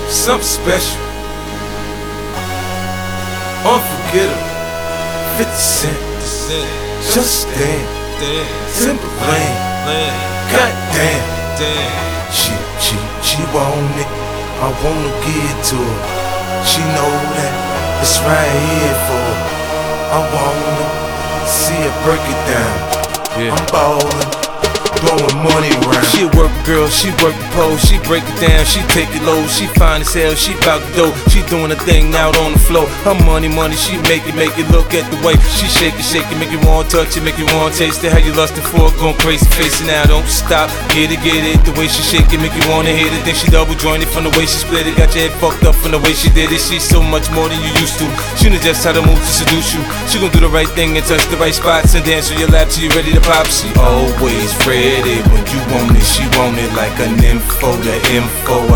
something special, unforgettable. 50 Cent, just stand, Timberland, goddamn. She want it, I wanna give it to her. She know that it's right here for her. I wanna see her break it down. I'm ballin', blowing money around. She a work girl, she work the pole, she break it down, she take it low, she fine as hell, she bout the dough, she doing her thing out on the floor. Her money, she make it look at the way she shake it, make you wanna touch it, make you wanna taste it. How you lustin' for it, going crazy, facing now, don't stop, get it, the way she shake it, make you wanna hit it. Then she double jointed from the way she split it, got your head fucked up from the way she did it. She's so much more than you used to, she knows just how to move to seduce you. She gon' do the right thing and touch the right spots and dance on your lap till you ready to pop. She always ready when you want it, she want it like an info to info. I